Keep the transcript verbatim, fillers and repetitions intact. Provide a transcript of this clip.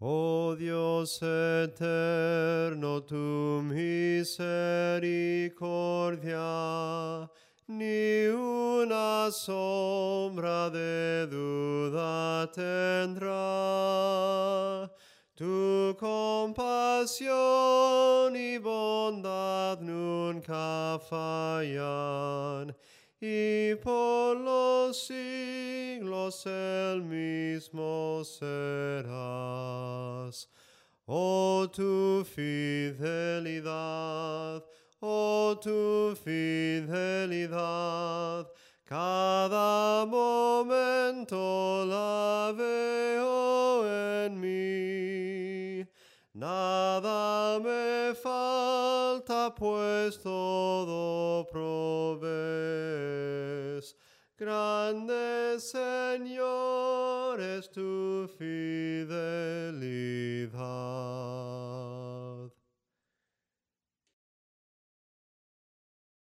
Oh Dios eterno, tu misericordia, ni una sombra de duda tendrá. Tu compasión y bondad nunca fallan, y por los siglos el mismo serás. Oh, tu fidelidad, oh, tu fidelidad, cada momento la veo en mí. Nada me falta, pues todo provees. Grande, Señor, es tu fidelidad.